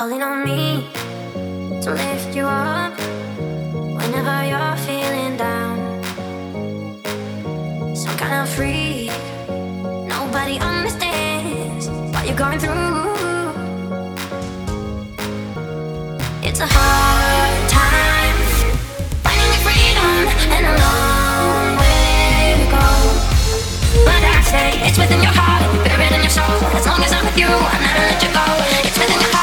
calling on me to lift you up whenever you're feeling down. Some kind of freak, nobody understands what you're going through. It's a hard time finding your freedom and a long way to go. But I say it's within your heart, buried in your soul. As long as I'm with you, I'm not gonna let you go. It's within your heart.